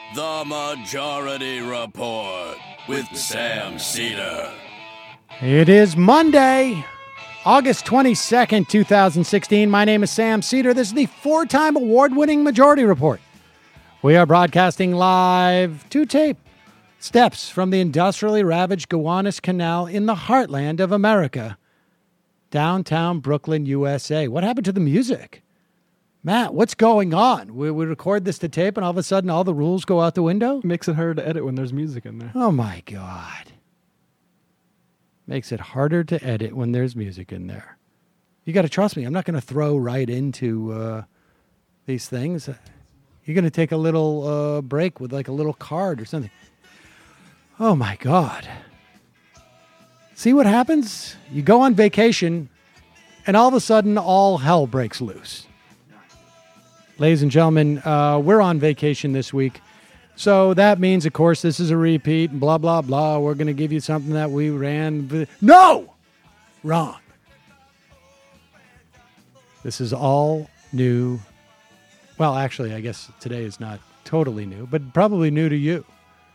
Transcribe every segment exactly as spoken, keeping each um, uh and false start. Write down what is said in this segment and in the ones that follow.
The Majority Report with Sam Cedar. It is Monday, August twenty-second, twenty sixteen. My name is Sam Cedar. This is the four-time award-winning Majority Report. We are broadcasting live to tape steps from the industrially ravaged Gowanus Canal in the heartland of America, downtown Brooklyn, U S A. What happened to the music? Matt, what's going on? We, we record this to tape, and all of a sudden all the rules go out the window? Makes it harder to edit when there's music in there. Oh, my God. Makes it harder to edit when there's music in there. You got to trust me. I'm not going to throw right into uh, these things. You're going to take a little uh, break with like a little card or something. Oh, my God. See what happens? You go on vacation, and all of a sudden all hell breaks loose. Ladies and gentlemen, uh, we're on vacation this week. So that means, of course, this is a repeat, and blah, blah, blah. We're going to give you something that we ran. No! Wrong. This is all new. Well, actually, I guess today is not totally new, but probably new to you.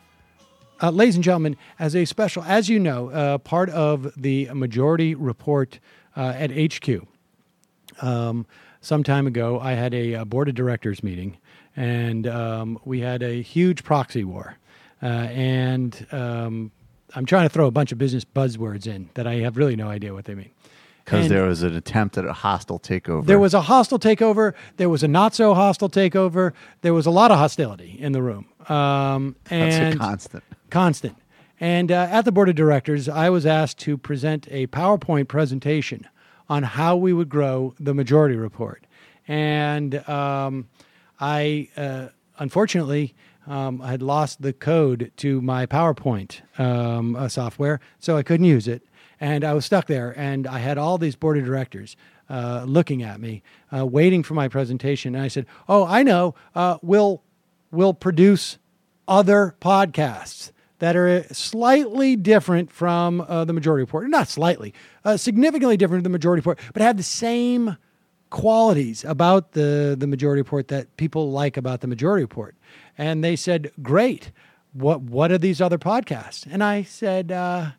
Uh, ladies and gentlemen, as a special, as you know, uh, part of the Majority Report uh, at H Q, um, some time ago, I had a, a board of directors meeting, and um, we had a huge proxy war. Uh, and um, I'm trying to throw a bunch of business buzzwords in that I have really no idea what they mean. Because And there was an attempt at a hostile takeover. There was a hostile takeover. There was a not so hostile takeover. There was a lot of hostility in the room. Um, and That's a constant. Constant. And uh, at the board of directors, I was asked to present a PowerPoint presentation on how we would grow the Majority Report. And um, I, uh, unfortunately, um, I had lost the code to my PowerPoint um, uh, software, so I couldn't use it. And I was stuck there, and I had all these board of directors uh, looking at me, uh, waiting for my presentation. And I said, oh, I know, uh, we'll, we'll produce other podcasts that are slightly different from uh, the Majority Report. Not slightly, uh, significantly different than the Majority Report, but have the same qualities about the, the Majority Report that people like about the Majority Report. And they said, great, what, what are these other podcasts? And I said, uh,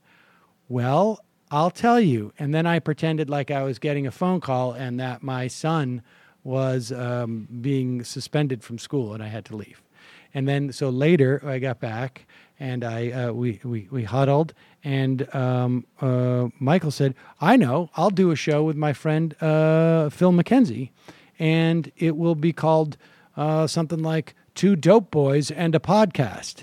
well, I'll tell you. And then I pretended like I was getting a phone call and that my son was um, being suspended from school and I had to leave. And then, so later I got back and I uh, we, we we huddled, and um, uh, Michael said, I know, I'll do a show with my friend uh, Phil McKenzie, and it will be called uh, something like Two Dope Boys and a Podcast.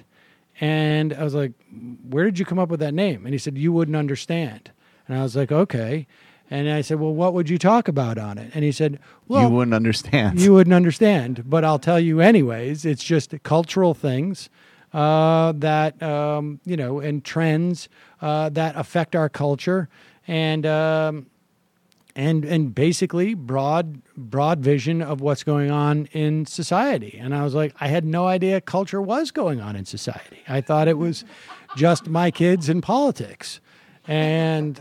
And I was like, where did you come up with that name? And he said, you wouldn't understand. And I was like, okay. And I said, well, what would you talk about on it? And he said, well, you wouldn't understand. You wouldn't understand, but I'll tell you anyways. It's just cultural things uh, that, um, you know, and trends uh, that affect our culture, and um, and and basically broad broad vision of what's going on in society. And I was like, I had no idea culture was going on in society. I thought it was just my kids in politics, and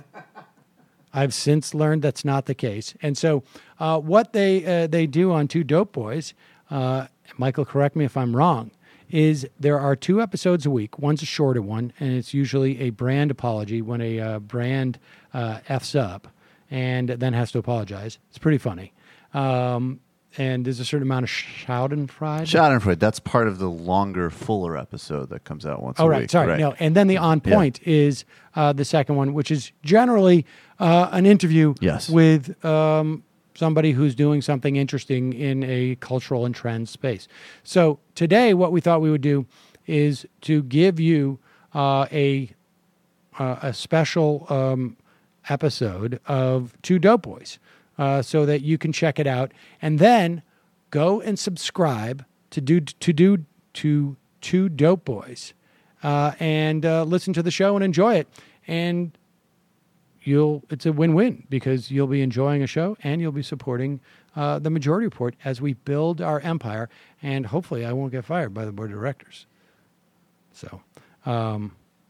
I've since learned that's not the case. And so uh, what they uh, they do on Two Dope Boys, uh, Michael, correct me if I'm wrong, is there are two episodes a week. One's a shorter one, and it's usually a brand apology when a uh, brand uh, F's up and then has to apologize. It's pretty funny. Um, and there's a certain amount of schadenfreude. Schadenfreude, that's part of the longer, fuller episode that comes out once oh, a right, week. Sorry, right. no. And then the On Point yeah. is uh, the second one, which is generally uh, an interview yes. with um, somebody who's doing something interesting in a cultural and trend space. So today what we thought we would do is to give you uh, a, uh, a special um, episode of Two Dope Boys. Uh, so that you can check it out, and then go and subscribe to do to do to Two Dope Boys, uh, and uh, listen to the show and enjoy it. And you'll it's a win-win because you'll be enjoying a show and you'll be supporting uh, the Majority Report as we build our empire. And hopefully, I won't get fired by the board of directors. So, um,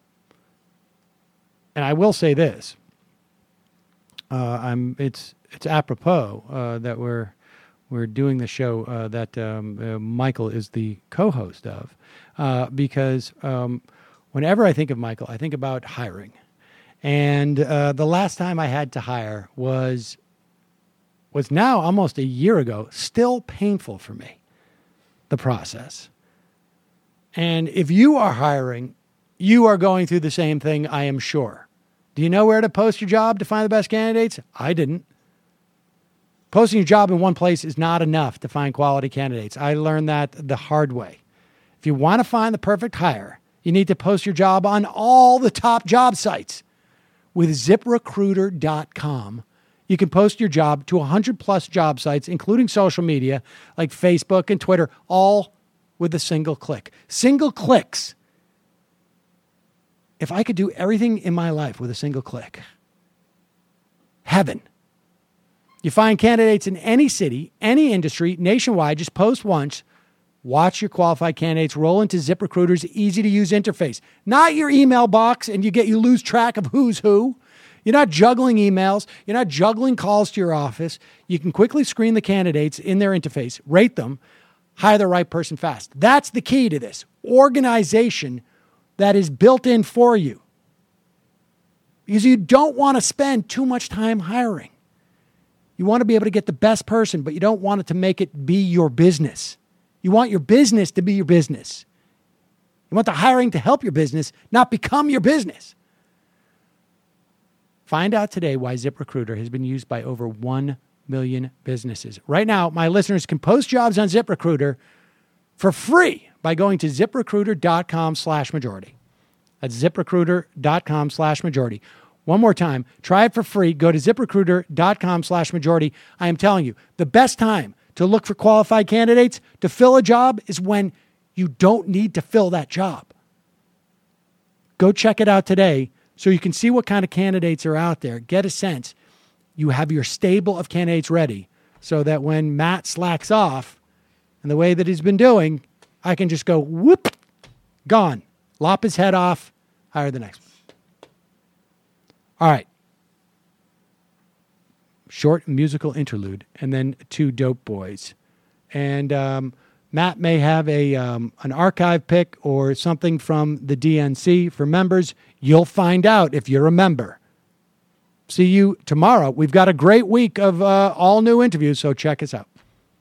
and I will say this. Uh, I'm. It's it's apropos uh, that we're we're doing the show uh, that um, uh, Michael is the co-host of, uh, because um, whenever I think of Michael, I think about hiring. And uh, the last time I had to hire was was now almost a year ago, still painful for me, the process. And if you are hiring, you are going through the same thing, I am sure. Do you know where to post your job to find the best candidates? I didn't. Posting your job in one place is not enough to find quality candidates. I learned that the hard way. If you want to find the perfect hire, you need to post your job on all the top job sites. With zip recruiter dot com, you can post your job to one hundred plus job sites, including social media like Facebook and Twitter, all with a single click. Single clicks. If I could do everything in my life with a single click, heaven. You find candidates in any city, any industry, nationwide. Just post once. Watch your qualified candidates roll into ZipRecruiter's easy-to-use interface. Not your email box, and you get you lose track of who's who. You're not juggling emails. You're not juggling calls to your office. You can quickly screen the candidates in their interface, rate them, hire the right person fast. That's the key to this. Organization that is built in for you. Because you don't want to spend too much time hiring. You want to be able to get the best person, but you don't want it to make it be your business. You want your business to be your business. You want the hiring to help your business, not become your business. Find out today why ZipRecruiter has been used by over one million businesses. Right now, my listeners can post jobs on ZipRecruiter for free by going to ZipRecruiter.com slash majority. That's ZipRecruiter.com slash majority. One more time, try it for free. Go to ZipRecruiter.com slash majority. I am telling you, the best time to look for qualified candidates to fill a job is when you don't need to fill that job. Go check it out today so you can see what kind of candidates are out there. Get a sense. You have your stable of candidates ready so that when Matt slacks off and the way that he's been doing, I can just go, whoop, gone. Lop his head off, hire the next one. All right. Short musical interlude, and then two dope boys. And um, Matt may have a um, an archive pick or something from the D N C for members. You'll find out if you're a member. See you tomorrow. We've got a great week of uh, all new interviews, so check us out.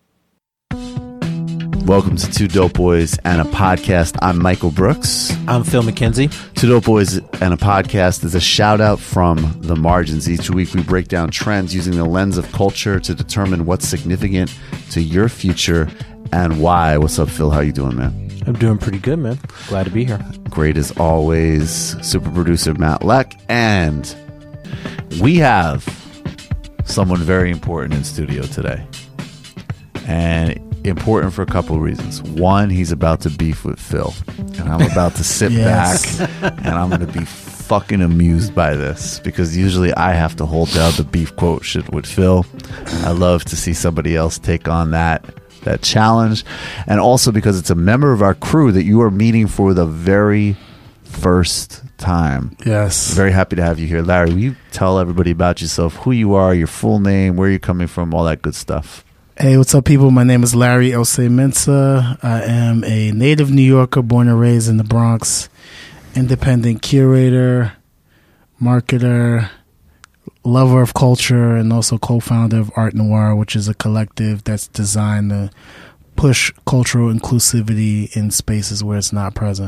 Welcome to Two Dope Boys and a Podcast. I'm Michael Brooks. I'm Phil McKenzie. Two Dope Boys and a Podcast is a shout out from the margins. Each week we break down trends using the lens of culture to determine what's significant to your future and why. What's up, Phil? How you doing, man? I'm doing pretty good, man. Glad to be here. Great as always. Super producer Matt Leck. And we have someone very important in studio today. And important for a couple of reasons. One, he's about to beef with Phil, and I'm about to sit yes. back and I'm going to be fucking amused by this, because usually I have to hold down the beef quotient with Phil. I love to see somebody else take on that that challenge, and also because it's a member of our crew that you are meeting for the very first time. Yes. Very happy to have you here. Larry, will you tell everybody about yourself, who you are, your full name, where you're coming from, all that good stuff? Hey, what's up, people? My name is Larry Elsay-Mensah. I am a native New Yorker, born and raised in the Bronx, independent curator, marketer, lover of culture, and also co-founder of Art Noir, which is a collective that's designed to push cultural inclusivity in spaces where it's not present.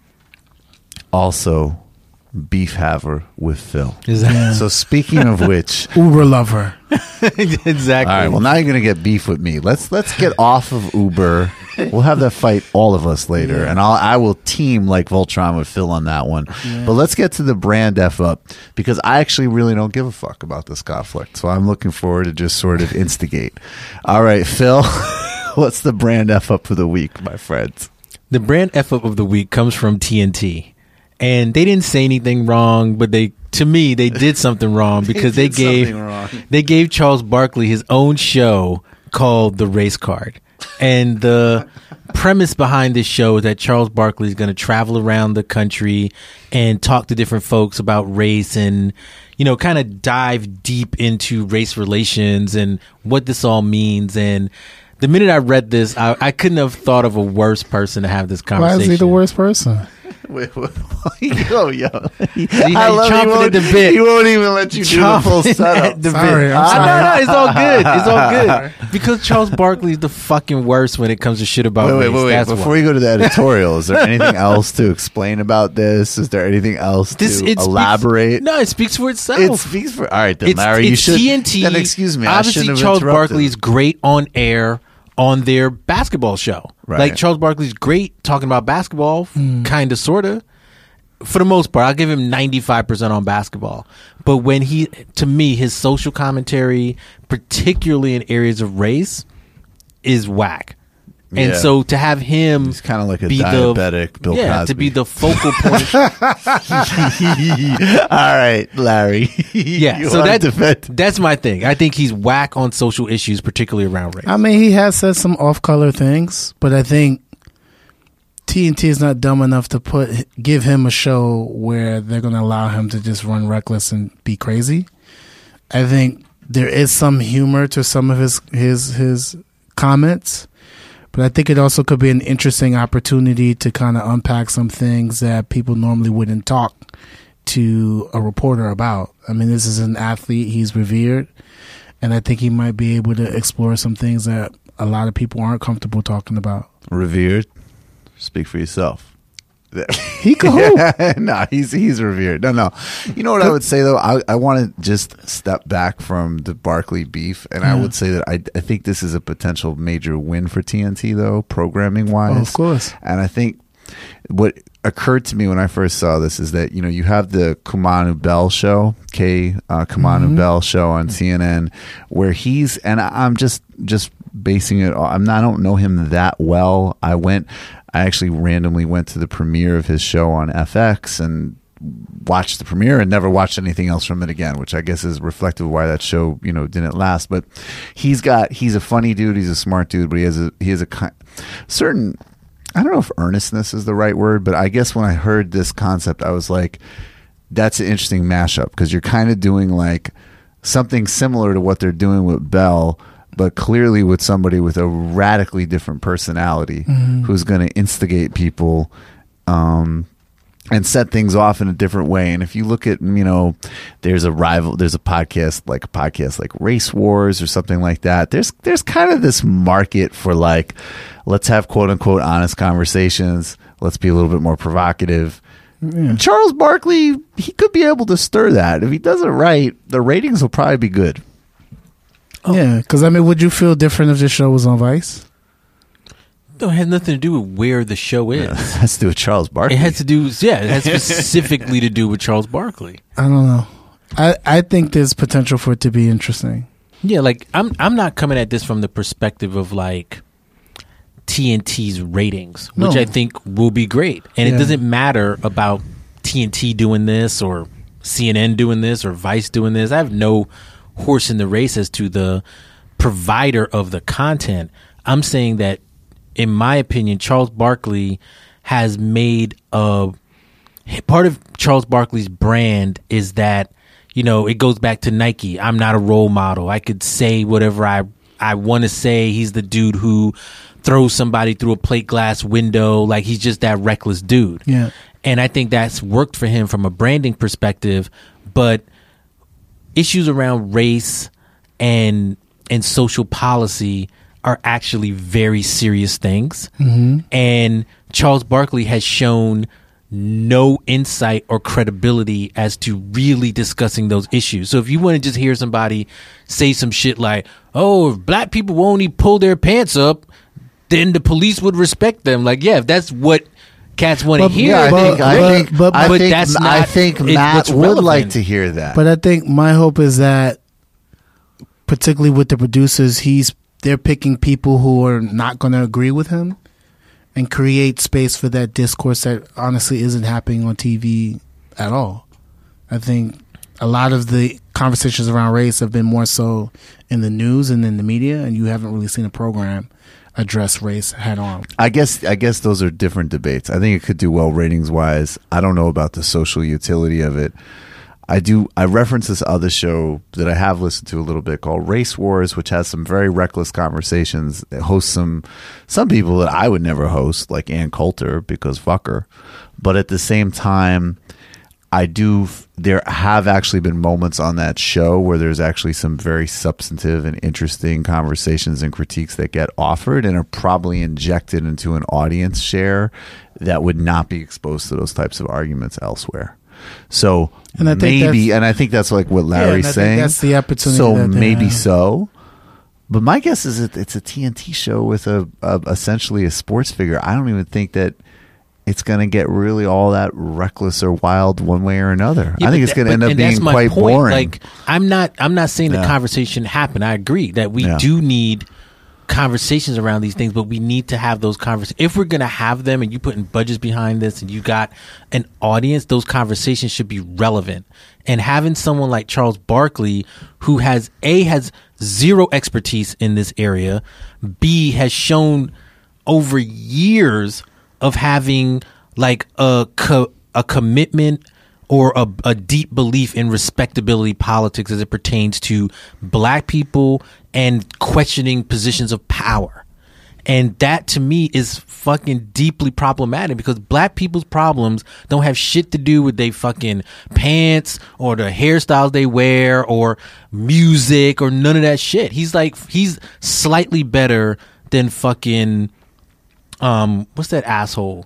Also, beef haver with Phil. Is that Yeah. So speaking of which, Uber lover. exactly? all right. Well, now you're gonna get beef with me. Let's let's get off of Uber. We'll have that fight, all of us, later, Yeah. and I'll I will team like Voltron with Phil on that one. Yeah. But let's get to the brand F up, because I actually really don't give a fuck about this conflict. So I'm looking forward to just sort of instigate. All right, Phil, what's the brand F up for the week, my friends? The brand F up of the week comes from T N T. And they didn't say anything wrong, but they, to me, they did something wrong because they, did gave something wrong. they gave Charles Barkley his own show called The Race Card. And the premise behind this show is that Charles Barkley is going to travel around the country and talk to different folks about race and, you know, kind of dive deep into race relations and what this all means. And the minute I read this, I, I couldn't have thought of a worse person to have this Why conversation. is he the worst person? Wait, wait, yo, yo. See, I how you love chomping he won't, at the bit. He won't even let you do the Chomping full setup. at the Sorry, bit. I'm I- sorry. No, no, it's all good. It's all good. Because Charles Barkley's the fucking worst when it comes to shit about Wait, wait, race. wait, wait. That's Before why. we go to the editorial, is there anything else to explain about this? Is there anything else This- to it speaks- elaborate? No, it speaks for itself. It speaks for. All right, then, it's, Larry, it's you should. T N T. Then excuse me. I Obviously, shouldn't have Charles interrupted. Barkley is great on air on their basketball show. Right. Like Charles Barkley's great talking about basketball, Hmm. kind of, sort of. For the most part, I'll give him ninety-five percent on basketball. But when he, to me, his social commentary, particularly in areas of race, is whack. And Yeah. so to have him He's kind of like a be diabetic the, Bill yeah, Cosby. to be the focal point. All right, Larry. Yeah, You so are that, defend- that's my thing. I think he's whack on social issues, particularly around race. I mean, he has said some off-color things, but I think T N T is not dumb enough to put give him a show where they're going to allow him to just run reckless and be crazy. I think there is some humor to some of his his his comments, but I think it also could be an interesting opportunity to kind of unpack some things that people normally wouldn't talk to a reporter about. I mean, this is an athlete, he's revered, and I think he might be able to explore some things that a lot of people aren't comfortable talking about. revered. Speak for yourself. He could hoop. no, he's he's revered. No, no. You know what I would say though? I, I want to just step back from the Barkley beef, and I Yeah. would say that I I think this is a potential major win for T N T though, programming wise. Oh, of course. And I think what occurred to me when I first saw this is that you know you have the Kumanu Bell show, K uh, Kumanu Mhm. Bell show on C N N, where he's and I, I'm just just basing it. I'm not, I don't know him that well. I went. I actually randomly went to the premiere of his show on F X and watched the premiere and never watched anything else from it again, which I guess is reflective of why that show, you know, didn't last. But he's got, he's a funny dude. He's a smart dude, but he has a, he has a ki- certain, I don't know if earnestness is the right word, but I guess when I heard this concept, I was like, that's an interesting mashup because you're kind of doing like something similar to what they're doing with Bell, but clearly with somebody with a radically different personality Mhm. who's going to instigate people um, and set things off in a different way. And if you look at, you know, there's a rival, there's a podcast like a podcast like Race Wars or something like that. There's there's kind of this market for like, let's have quote unquote honest conversations. Let's be a little bit more provocative. Yeah. Charles Barkley, he could be able to stir that. If he does it right, the ratings will probably be good. Yeah, because I mean, would you feel different if this show was on Vice? It has nothing to do with where the show is. It has to do with Charles Barkley. It has to do, yeah, it has specifically to do with Charles Barkley. I don't know. I, I think there's potential for it to be interesting. Yeah, like I'm I'm not coming at this from the perspective of like T N T's ratings, which No. I think will be great. And Yeah. it doesn't matter about T N T doing this or C N N doing this or Vice doing this. I have no horse in the race as to the provider of the content. I'm saying that, in my opinion, Charles Barkley has made a part of Charles Barkley's brand is that, you know, it goes back to Nike. I'm not a role model. I could say whatever I I want to say. He's the dude who throws somebody through a plate glass window. Like, he's just that reckless dude. Yeah. And I think that's worked for him from a branding perspective. But issues around race and and social policy are actually very serious things. Mm-hmm. And Charles Barkley has shown no insight or credibility as to really discussing those issues. So if you want to just hear somebody say some shit like, oh, if black people won't even pull their pants up, then the police would respect them. Like, yeah, if that's what cats want to But- hear. Yeah, I But- think I but- think but- I but think, that's I not think it- Matt what's would relevant. like to hear that. But I think my hope is that, particularly with the producers, he's they're picking people who are not going to agree with him and create space for that discourse that honestly isn't happening on T V at all. I think a lot of the conversations around race have been more so in the news and in the media, and you haven't really seen a program address race head on. I guess I guess those are different debates. I think it could do well ratings wise. I don't know about the social utility of it. I do I reference this other show that I have listened to a little bit called Race Wars, which has some very reckless conversations. It hosts some some people that I would never host, like Ann Coulter, because fuck her. But at the same time, I do there have actually been moments on that show where there's actually some very substantive and interesting conversations and critiques that get offered and are probably injected into an audience share that would not be exposed to those types of arguments elsewhere. So And I think maybe, that's- and I think that's like what Yeah, Larry's and I think saying. that's the opportunity So that they maybe have. so. But my guess is that it's a T N T show with a, a essentially a sports figure. I don't even think that it's going to get really all that reckless or wild one way or another. Yeah, I think but it's going that- to end but- up and that's being my quite point. boring. Like, I'm not, I'm not saying Yeah. the conversation happened. I agree that we Yeah. do need conversations around these things, but we need to have those conversations. If we're going to have them, and you putting budgets behind this, and you got an audience, those conversations should be relevant. And having someone like Charles Barkley, who has a has zero expertise in this area, b has shown over years of having like a co- a commitment or a, a deep belief in respectability politics as it pertains to black people and questioning positions of power. And that to me is fucking deeply problematic, because black people's problems don't have shit to do with they fucking pants or the hairstyles they wear or music or none of that shit. He's like, he's slightly better than fucking, um, what's that asshole?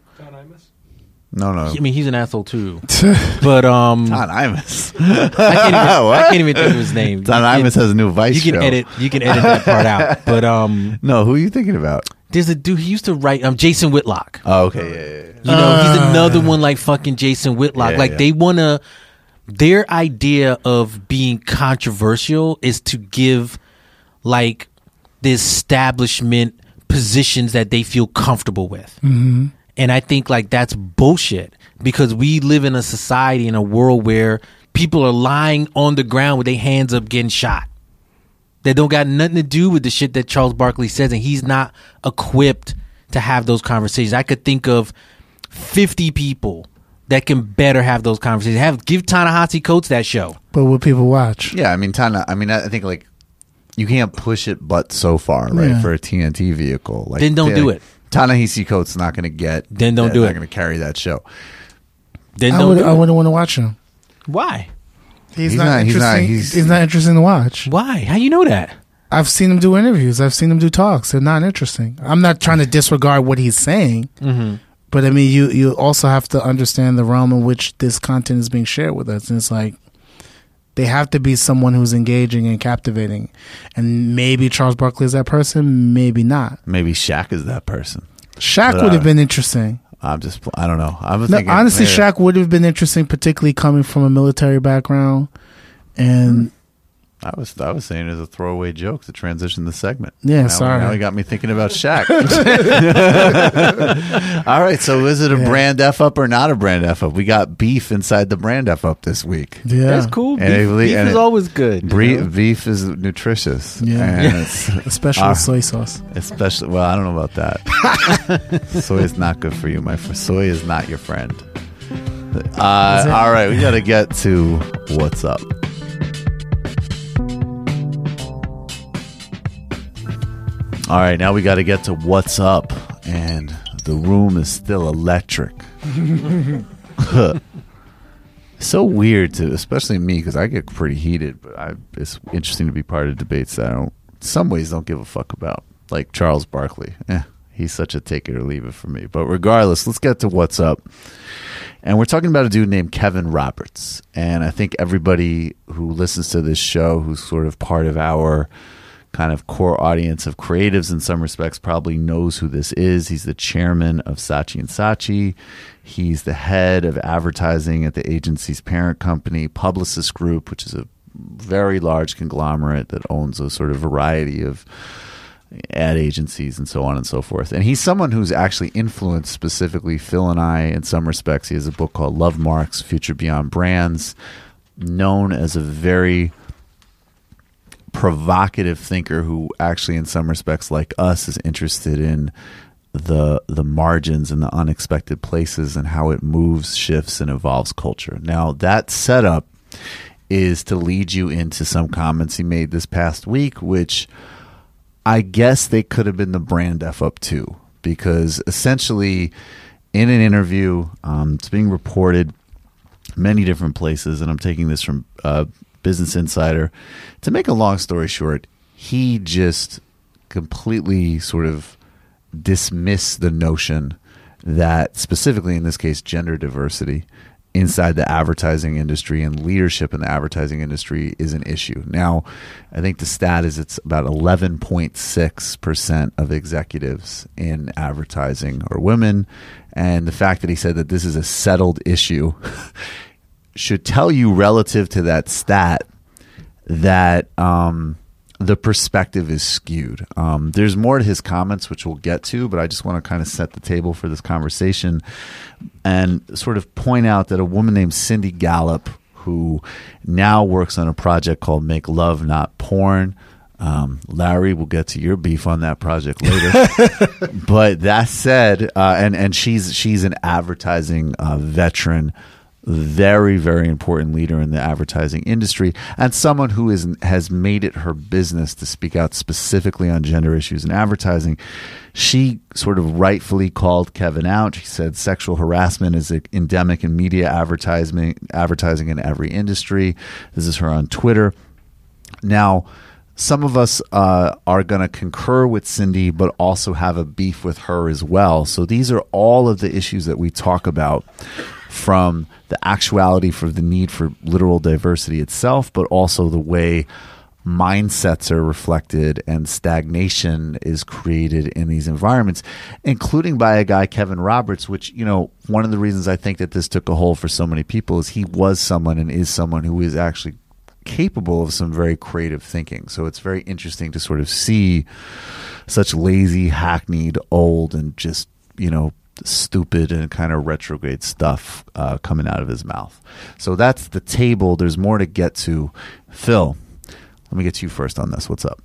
no, no. I mean, he's an asshole too. But um, Don Imus. I can't, even, I can't even think of his name. Don You can- Imus has a new Vice You can show. edit. You can edit that part out. But um, No, who are you thinking about? there's a dude. He used to write. Um, Jason Whitlock. Oh, okay. Yeah, yeah, yeah. You know, he's another one like fucking Jason Whitlock. Yeah, like yeah. they wanna. Their idea of being controversial is to give like the establishment positions that they feel comfortable with. Mm-hmm. And I think like that's bullshit, because we live in a society, in a world where people are lying on the ground with their hands up getting shot. They don't got nothing to do with the shit that Charles Barkley says, and he's not equipped to have those conversations. I could think of fifty people that can better have those conversations. Have give Ta-Nehisi Coates that show. But will people watch? Yeah, I mean, Tana. I mean, I think like you can't push it, but so far, right, Yeah. for a T N T vehicle. Like, Then don't they- do it. Ta-Nehisi Coates not going to get. Then don't they're do not it. going to carry that show. Then I, don't would, do I it. wouldn't want to watch him. Why? He's, He's not, not- he's not- interesting. he's- He's, not interesting to watch. Why? How you know that? I've seen him do interviews. I've seen him do talks. They're not interesting. I'm not trying to disregard what he's saying, Mm-hmm. but I mean, you you also have to understand the realm in which this content is being shared with us. And it's like they have to be someone who's engaging and captivating. And maybe Charles Barkley is that person. Maybe not. Maybe Shaq is that person. Shaq But, would uh, have been interesting. I'm just. I don't know. I'm No, thinking. honestly, yeah. Shaq would have been interesting, particularly coming from a military background. And I was. I was saying it as a throwaway joke to transition the segment. Yeah, now, sorry. Now he got me thinking about Shaq. All right. So is it a Yeah. brand F up or not a brand F up? We got beef inside the brand F up this week. yeah, That's cool. And Beef, it- beef and is it- always good. you Bre- know? beef is nutritious. Yeah. And it's, especially Ah. with soy sauce. especially, well, I don't know about that. Soy is not good for you, my friend. Soy is not your friend. Uh, it? all right, we got to get to what's up. All right, now we got to get to what's up, and the room is still electric. So weird to, especially me, because I get pretty heated. But I, it's interesting to be part of debates that I don't, in some ways, don't give a fuck about. Like Charles Barkley, eh, he's such a take it or leave it for me. But regardless, let's get to what's up. And we're talking about a dude named Kevin Roberts. And I think everybody who listens to this show, who's sort of part of our kind of core audience of creatives in some respects, probably knows who this is. He's the chairman of Saatchi and Saatchi. He's the head of advertising at the agency's parent company, Publicis Group, which is a very large conglomerate that owns a sort of variety of ad agencies and so on and so forth. And he's someone who's actually influenced specifically Phil and I in some respects. He has a book called Love Marks, Future Beyond Brands, known as a very provocative thinker who actually in some respects like us is interested in the the margins and the unexpected places and how it moves, shifts, and evolves culture. Now that setup is to lead you into some comments he made this past week, which I guess they could have been the brand F up too, because essentially in an interview, um, it's being reported many different places, and I'm taking this from uh, Business Insider. To make a long story short, he just completely sort of dismissed the notion that, specifically in this case, gender diversity inside the advertising industry and leadership in the advertising industry is an issue. Now, I think the stat is it's about eleven point six percent of executives in advertising are women. And the fact that he said that this is a settled issue should tell you, relative to that stat, that um, the perspective is skewed. Um, there's more to his comments, which we'll get to, but I just want to kind of set the table for this conversation and sort of point out that a woman named Cindy Gallop, who now works on a project called Make Love Not Porn. Um, Larry, we'll get to your beef on that project later. But that said, uh, and and she's she's an advertising uh, veteran, very, very important leader in the advertising industry, and someone who is has made it her business to speak out specifically on gender issues in advertising. She sort of rightfully called Kevin out. She said sexual harassment is endemic in media advertising, advertising in every industry. This is her on Twitter. Now, some of us uh, are going to concur with Cindy, but also have a beef with her as well. So these are all of the issues that we talk about, from the actuality for the need for literal diversity itself, but also the way mindsets are reflected and stagnation is created in these environments, including by a guy, Kevin Roberts, which, you know, one of the reasons I think that this took a hold for so many people is he was someone and is someone who is actually capable of some very creative thinking. So it's very interesting to sort of see such lazy, hackneyed, old, and just, you know, stupid and kind of retrograde stuff uh, coming out of his mouth. So that's the table. There's more to get to. Phil, let me get to you first on this. What's up?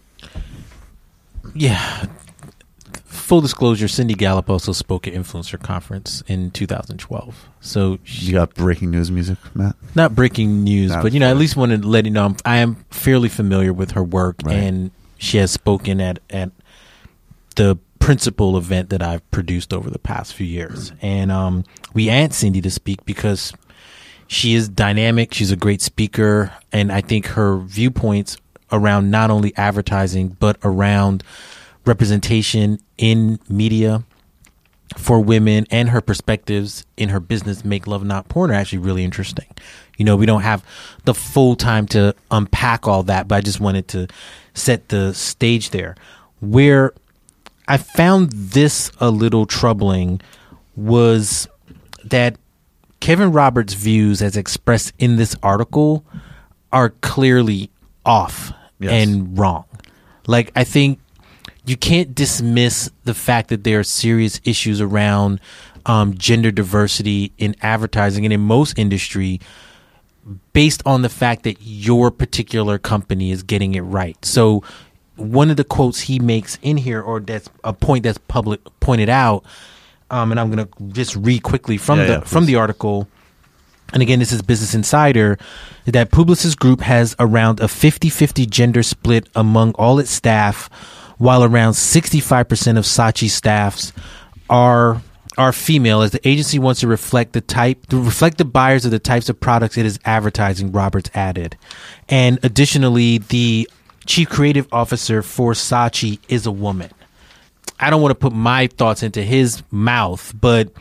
Yeah. Full disclosure, Cindy Gallop also spoke at Influencer Conference in two thousand twelve. So she, you got breaking news music, Matt? Not breaking news, Not but, you know, fair. at least wanted to let you know I'm, I am fairly familiar with her work, Right. and she has spoken at, at the principal event that I've produced over the past few years. And um, we asked Cindy to speak because she is dynamic. She's a great speaker. And I think her viewpoints around not only advertising, but around representation in media for women and her perspectives in her business, Make Love Not Porn, are actually really interesting. You know, we don't have the full time to unpack all that, but I just wanted to set the stage there. Where I found this a little troubling was that Kevin Roberts' views as expressed in this article are clearly off Yes. and wrong. Like, I think you can't dismiss the fact that there are serious issues around um, gender diversity in advertising and in most industry based on the fact that your particular company is getting it right. So one of the quotes he makes in here, or that's a point that's public pointed out, um, and I'm going to just read quickly from Yeah, the yeah, from please. the article. And again, this is Business Insider, that Publicis Group has around a fifty-fifty gender split among all its staff, while around sixty-five percent of Saatchi staffs are are female, as the agency wants to reflect the type, to reflect the buyers of the types of products it is advertising, Roberts added. And additionally, the chief creative officer for Saatchi is a woman. I don't want to put my thoughts into his mouth, but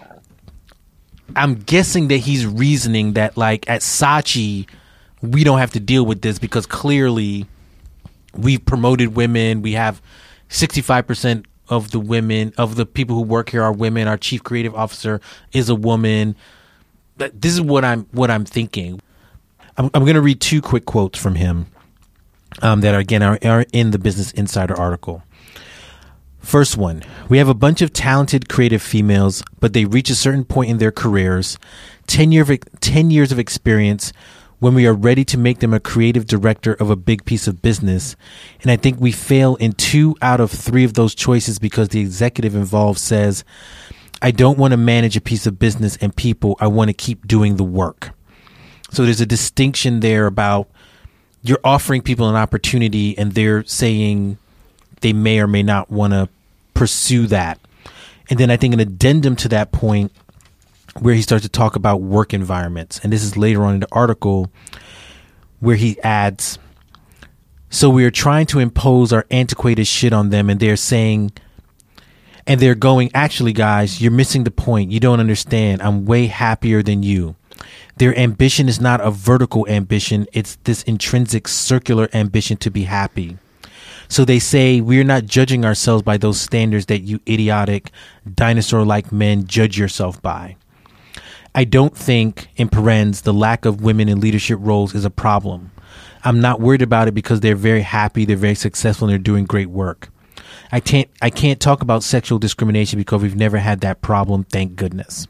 I'm guessing that he's reasoning that, like, at Saatchi, we don't have to deal with this because clearly we've promoted women. We have sixty-five percent of the women, of the people who work here are women. Our chief creative officer is a woman. But this is what I'm what I'm thinking. I'm, I'm going to read two quick quotes from him um, that, are, again, are, are in the Business Insider article. First one, we have a bunch of talented creative females, but they reach a certain point in their careers, ten, year of, ten years of experience, when we are ready to make them a creative director of a big piece of business. And I think we fail in two out of three of those choices because the executive involved says, I don't want to manage a piece of business and people. I want to keep doing the work. So there's a distinction there about you're offering people an opportunity and they're saying they may or may not want to pursue that. And then I think an addendum to that point where he starts to talk about work environments. And this is later on in the article where he adds, so we are trying to impose our antiquated shit on them. And they're saying, and they're going, actually, guys, you're missing the point. You don't understand. I'm way happier than you. Their ambition is not a vertical ambition. It's this intrinsic circular ambition to be happy. So they say we're not judging ourselves by those standards that you idiotic dinosaur-like men judge yourself by. I don't think, in parens, the lack of women in leadership roles is a problem. I'm not worried about it because they're very happy, they're very successful, and they're doing great work. I can't I can't talk about sexual discrimination because we've never had that problem, thank goodness.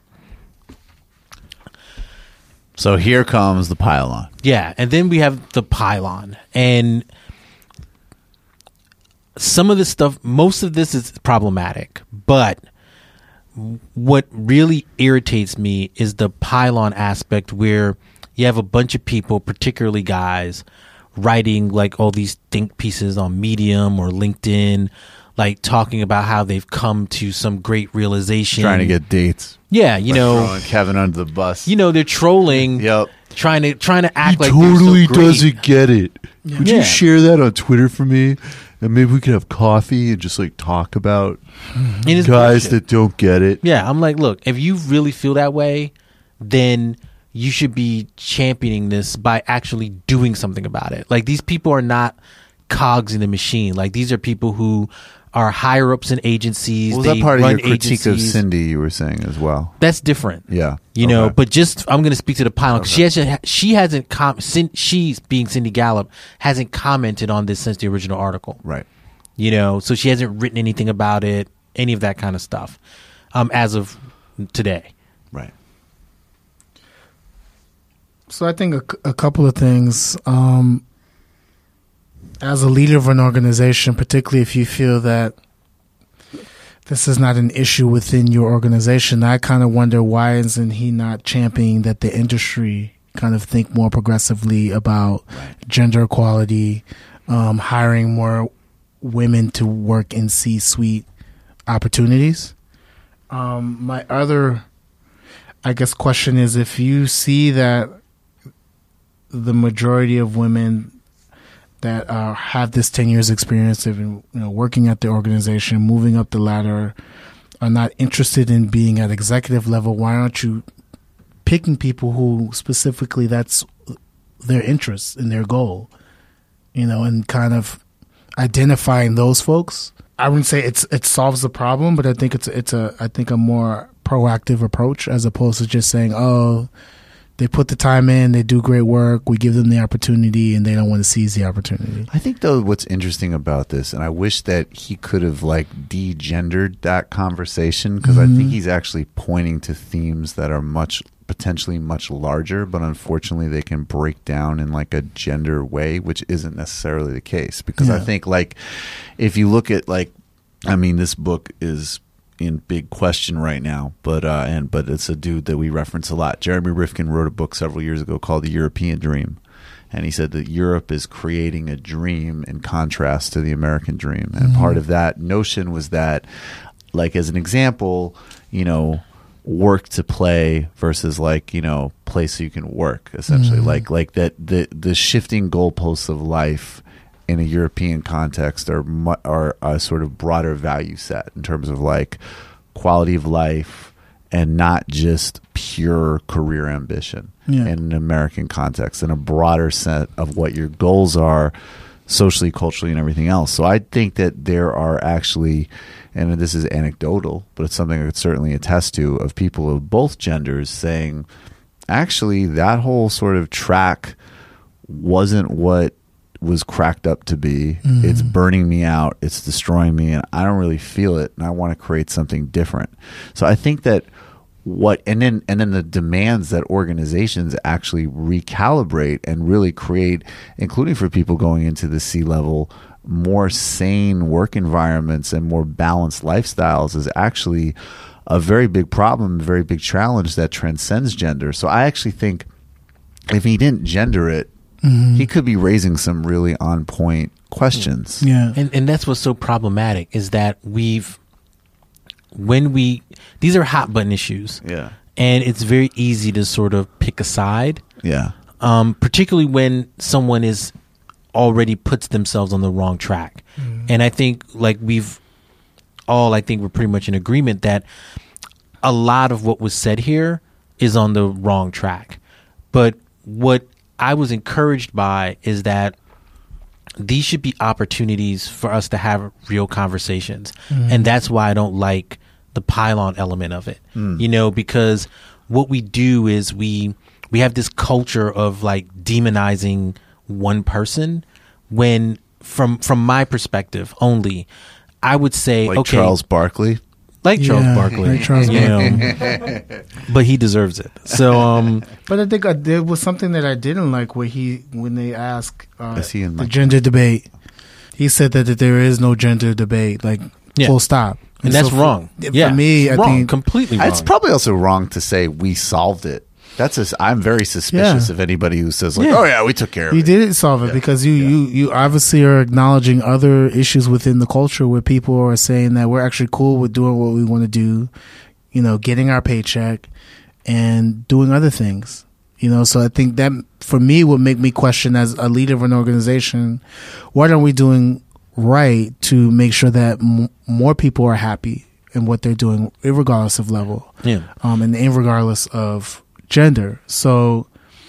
So here comes the pylon. Yeah, and then we have the pylon. And some of this stuff, most of this is problematic. But what really irritates me is the pylon aspect where you have a bunch of people, particularly guys, writing like all these think pieces on Medium or LinkedIn, like talking about how they've come to some great realization. Trying to get dates. Yeah, you Like know, throwing Kevin under the bus. you know, they're trolling, Yep. trying to trying to act He like totally they're so great. doesn't get it. Would Yeah. you share that on Twitter for me? And maybe we could have coffee and just like talk about And it's guys bullshit. that don't get it. Yeah, I'm like, look, if you really feel that way, then you should be championing this by actually doing something about it. Like, these people are not cogs in the machine. Like, these are people who are higher ups in agencies. Was they that part of run your critique of agencies. Cindy you were saying as well? That's different. Yeah. You know, Okay. but just I'm going to speak to the pylon. 'Cause She hasn't. She hasn't. Com- Cin- she's being Cindy Gallup hasn't commented on this since the original article. Right. You know, so she hasn't written anything about it, any of that kind of stuff, um, as of today. Right. So I think a, c- a couple of things. Um, as a leader of an organization, particularly if you feel that this is not an issue within your organization, I kind of wonder why isn't he not championing that the industry kind of think more progressively about gender equality, um, hiring more women to work in C-suite opportunities. Um, my other, I guess, question is if you see that the majority of women that uh, have this ten years experience of, you know, working at the organization, moving up the ladder, are not interested in being at executive level, why aren't you picking people who specifically that's their interest and their goal, you know, and kind of identifying those folks? I wouldn't say it's it solves the problem, but I think it's it's a I think a more proactive approach as opposed to just saying, oh, they put the time in, they do great work, we give them the opportunity, and they don't want to seize the opportunity. I think though what's interesting about this, and I wish that he could have like de-gendered that conversation, because Mm-hmm. I think he's actually pointing to themes that are much potentially much larger, but unfortunately they can break down in like a gender way, which isn't necessarily the case. Because I Yeah. think like if you look at like, I mean, this book is in big question right now, but uh, and but it's a dude that we reference a lot. Jeremy Rifkin wrote a book several years ago called The European Dream, and he said that Europe is creating a dream in contrast to the American dream. And part of that notion was that, like as an example, you know, work to play versus like, you know, play so you can work, essentially. Like like that the the shifting goalposts of life in a European context are mu- are a sort of broader value set in terms of like quality of life and not just pure career ambition. Yeah. In an American context, and a broader set of what your goals are socially, culturally, and everything else. So I think that there are actually, and this is anecdotal, but it's something I could certainly attest to, of people of both genders saying, actually, that whole sort of track wasn't what was cracked up to be. Mm-hmm. It's burning me out. It's destroying me, and I don't really feel it, and I want to create something different. So I think that what and then and then the demands that organizations actually recalibrate and really create, including for people going into the C-level, more sane work environments and more balanced lifestyles, is actually a very big problem, a very big challenge that transcends gender. So I actually think if he didn't gender it, Mm-hmm. he could be raising some really on point questions. Yeah. And and that's what's so problematic is that we've when we these are hot button issues. Yeah. And it's very easy to sort of pick a side. Yeah. Um, particularly when someone is already puts themselves on the wrong track. Mm-hmm. And I think like we've all I think we're pretty much in agreement that a lot of what was said here is on the wrong track. But what I was encouraged by is that these should be opportunities for us to have real conversations. Mm-hmm. And that's why I don't like the pylon element of it, Mm. you know, because what we do is we, we have this culture of like demonizing one person when from, from my perspective only, I would say, Like okay, Charles Barkley. like Charles Yeah, Barkley, like Charles you know, but he deserves it. So, um, But I think I, there was something that I didn't like where he, when they asked uh, Is he in the my- gender debate, he said that, that there is no gender debate, like Yeah. full stop. and that's so wrong. For, yeah, for me, it's I wrong, think completely wrong. It's probably also wrong to say we solved it. That's a, I'm very suspicious Yeah. of anybody who says like, Yeah. "Oh yeah, we took care of you it." did solve it Yeah. because you, you, you obviously are acknowledging other issues within the culture where people are saying that we're actually cool with doing what we want to do, you know, getting our paycheck and doing other things. You know, so I think that for me would make me question as a leader of an organization, what are we doing right to make sure that m- more people are happy in what they're doing, regardless of level, yeah. um, and regardless of gender. So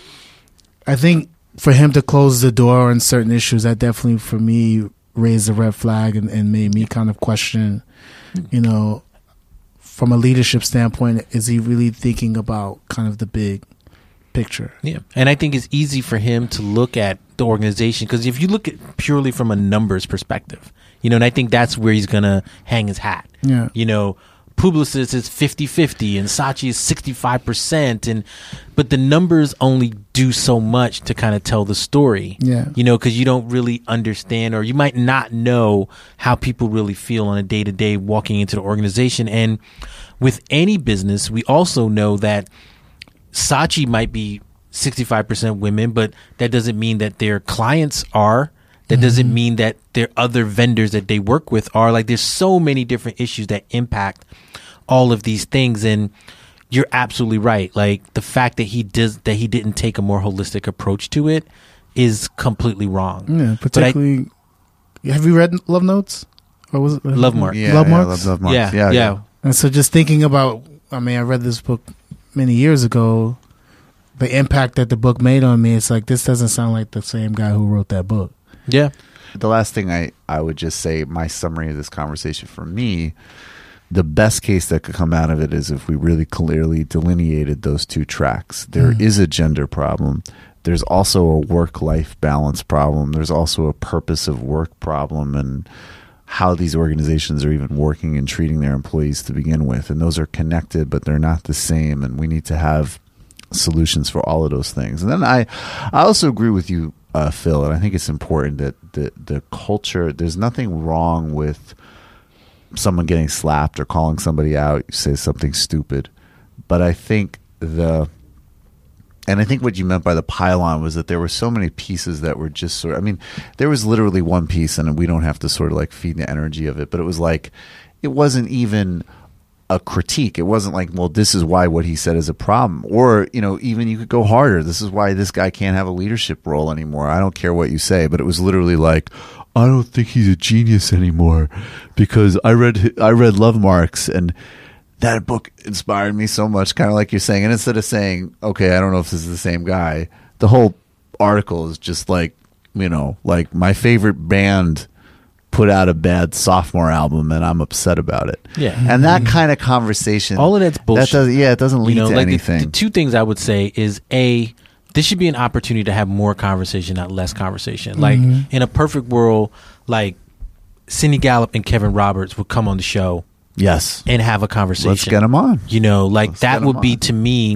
I think for him to close the door on certain issues, that definitely for me raised a red flag and, and made me kind of question, you know, from a leadership standpoint, is he really thinking about kind of the big picture? Yeah. And I think it's easy for him to look at the organization because if you look at purely from a numbers perspective, you know, and I think that's where he's going to hang his hat. Yeah. You know, Publicis is fifty-fifty and Saatchi is sixty-five percent. And, but the numbers only do so much to kind of tell the story. Yeah. You know, because you don't really understand or you might not know how people really feel on a day to day walking into the organization. And with any business, we also know that Saatchi might be sixty-five percent women, but that doesn't mean that their clients are. That mm-hmm. doesn't mean that their other vendors that they work with are. Like, there's so many different issues that impact all of these things. And you're absolutely right. Like, the fact that he does that he didn't take a more holistic approach to it is completely wrong. Yeah, particularly. I, have you read Love Notes? Or was it Love Mark. Yeah, Love yeah, Marks? Love, love marks. Yeah, Yeah, yeah. And so just thinking about, I mean, I read this book many years ago. The impact that the book made on me, it's like, this doesn't sound like the same guy who wrote that book. Yeah. The last thing I, I would just say, my summary of this conversation for me, the best case that could come out of it is if we really clearly delineated those two tracks. There Mm. is a gender problem. There's also a work-life balance problem. There's also a purpose of work problem and how these organizations are even working and treating their employees to begin with. And those are connected, but they're not the same. And we need to have solutions for all of those things. And then I, I also agree with you, uh, Phil, and I think it's important that the, the culture, there's nothing wrong with someone getting slapped or calling somebody out, you say something stupid. But I think the, and I think what you meant by the pylon was that there were so many pieces that were just sort of, I mean, there was literally one piece and we don't have to sort of like feed the energy of it, but it was like, it wasn't even a critique. It wasn't like, well, this is why what he said is a problem. Or, you know, even you could go harder. This is why this guy can't have a leadership role anymore. I don't care what you say. But it was literally like, I don't think he's a genius anymore because I read I read Love Marks and that book inspired me so much, kind of like you're saying. And instead of saying, okay, I don't know if this is the same guy, the whole article is just like, you know, like my favorite band put out a bad sophomore album and I'm upset about it. Yeah. And that kind of conversation, All of that's bullshit. That does, yeah, it doesn't lead You know, to like the- anything. The, two things I would say is A, this should be an opportunity to have more conversation, not less conversation. Like in a perfect world, like Cindy Gallup and Kevin Roberts would come on the show Yes. and have a conversation. Let's get them on. You know, like Let's get that 'em would be on. to me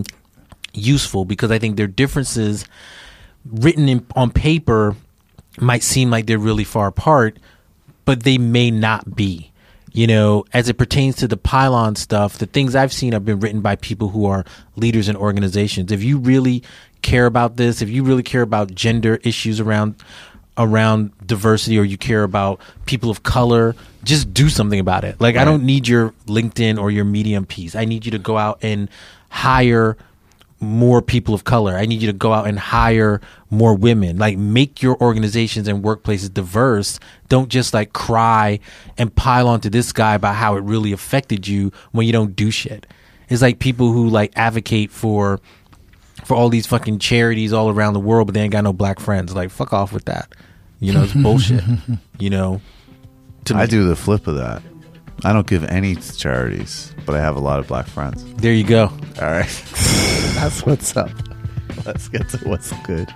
useful because I think their differences written in, on paper might seem like they're really far apart, but they may not be. You know, as it pertains to the pylon stuff, the things I've seen have been written by people who are leaders in organizations. If you really care about this, if you really care about gender issues around around diversity, or you care about people of color, just do something about it. Like, right. I don't need your LinkedIn or your Medium piece. I need you to go out and hire more people of color. I need you to go out and hire more women. Like, make your organizations and workplaces diverse. Don't just like cry and pile onto this guy about how it really affected you when you don't do shit. It's like people who like advocate for for all these fucking charities all around the world, but they ain't got no black friends. Like, fuck off with that. You know, it's bullshit. You know, to I me. do the flip of that. I don't give any charities, but I have a lot of black friends. There you go. All right. That's what's up. Let's get to what's good.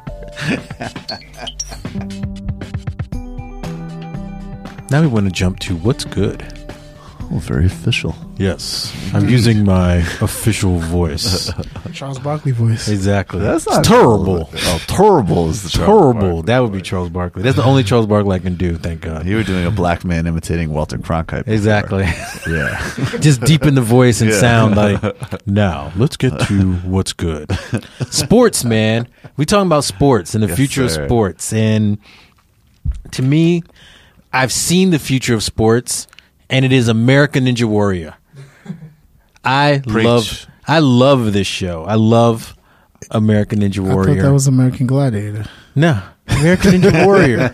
Now we want to jump to what's good. Oh, very official. Yes. I'm using my official voice. Charles Barkley voice. Exactly. That's It's not terrible. Oh, terrible is the Charles Terrible. Barkley. That would be Charles Barkley. That's the only Charles Barkley I can do, thank God. You were doing a black man imitating Walter Cronkite before. Exactly. Yeah. Just deepen the voice and Yeah. sound like, now, let's get to what's good. Sports, man. We talking about sports and the Yes, future sir. of sports. And to me, I've seen the future of sports, and it is American Ninja Warrior. I Preach. love I love this show. I love American Ninja I Warrior. thought that was American Gladiator. No, American Ninja Warrior.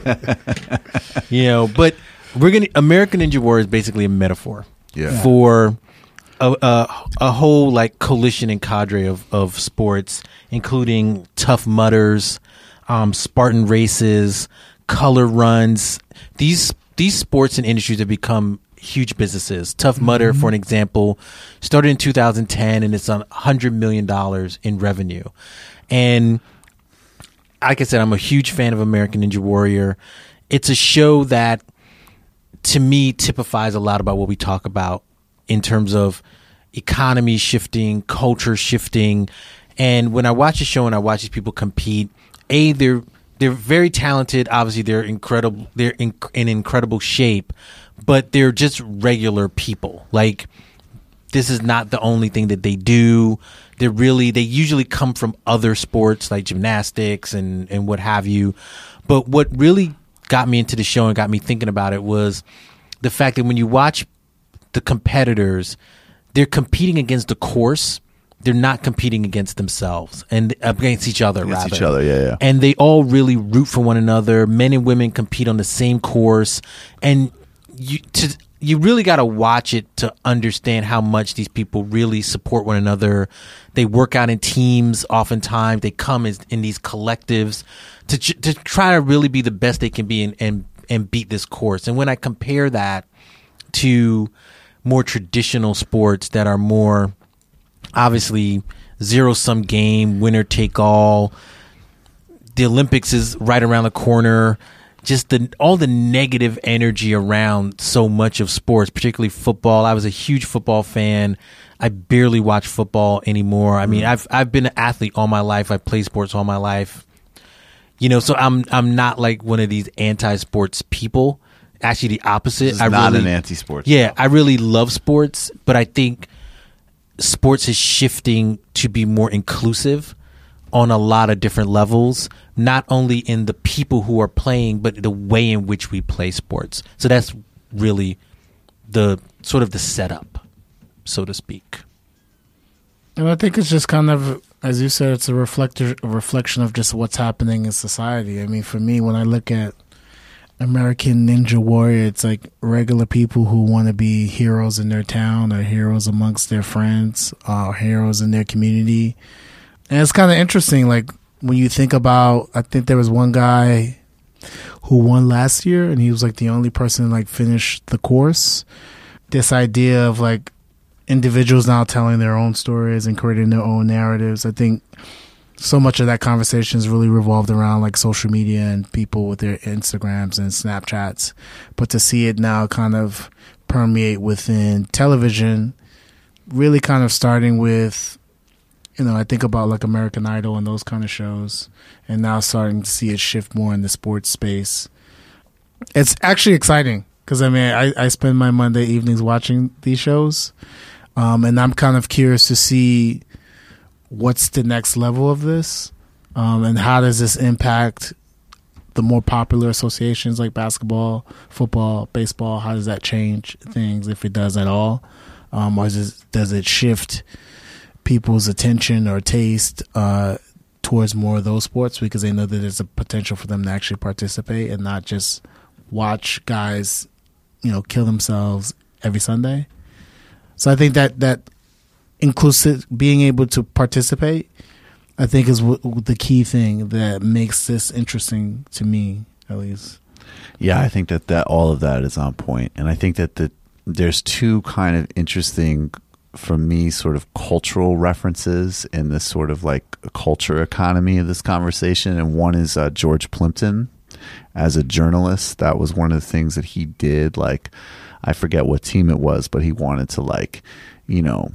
You know, but we're gonna American Ninja Warrior is basically a metaphor Yeah. for a, a a whole like coalition and cadre of of sports, including Tough Mudders, um, Spartan races, color runs. These these sports and industries have become huge businesses. Tough Mudder, mm-hmm. for an example, started in two thousand ten and it's on one hundred million dollars in revenue. And like I said, I'm a huge fan of American Ninja Warrior. It's a show that, to me, typifies a lot about what we talk about in terms of economy shifting, culture shifting. And when I watch the show and I watch these people compete, A, they're they're very talented. Obviously, they're incredible. They're in, in incredible shape, but they're just regular people. Like, this is not the only thing that they do. They're really, they usually come from other sports like gymnastics and, and what have you. But what really got me into the show and got me thinking about it was the fact that when you watch the competitors, they're competing against the course. They're not competing against themselves and against each other, Against rather. each other, yeah, yeah. And they all really root for one another. Men and women compete on the same course. And you to, you really got to watch it to understand how much these people really support one another. They work out in teams oftentimes. They come as, in these collectives to to try to really be the best they can be and, and, and beat this course. And when I compare that to more traditional sports that are more obviously zero-sum game, winner take all, the Olympics is right around the corner. Just the all the negative energy around so much of sports, particularly football. I was a huge football fan. I barely watch football anymore. I mean, I've I've been an athlete all my life. I played sports all my life. You know, so I'm I'm not like one of these anti-sports people. Actually, the opposite. This is I not really, an anti-sports Yeah, show. I really love sports, but I think sports is shifting to be more inclusive on a lot of different levels, not only in the people who are playing, but the way in which we play sports. So that's really the sort of the setup, so to speak. And I think it's just kind of, as you said, it's a reflector, a reflection of just what's happening in society. I mean, for me, when I look at American Ninja Warrior, it's like regular people who want to be heroes in their town or heroes amongst their friends or heroes in their community. And it's kind of interesting, like when you think about, I think there was one guy who won last year and he was like the only person to like finish the course. This idea of like individuals now telling their own stories and creating their own narratives. I think so much of that conversation is really revolved around like social media and people with their Instagrams and Snapchats. But to see it now kind of permeate within television, really kind of starting with, you know, I think about like American Idol and those kind of shows, and now starting to see it shift more in the sports space. It's actually exciting. Because I mean, I, I spend my Monday evenings watching these shows, um, and I'm kind of curious to see what's the next level of this, um, and how does this impact the more popular associations like basketball, football, baseball. How does that change things, if it does at all? Um, or does it, does it shift people's attention or taste uh, towards more of those sports because they know that there's a potential for them to actually participate and not just watch guys, you know, kill themselves every Sunday? So I think that that inclusive, being able to participate, I think is w- the key thing that makes this interesting to me, at least. Yeah, I think that, that all of that is on point. And I think that the, there's two kind of interesting, for me, sort of cultural references in this sort of like culture economy of this conversation. And one is uh, George Plimpton as a journalist. That was one of the things that he did. Like, I forget what team it was, but he wanted to, like, you know,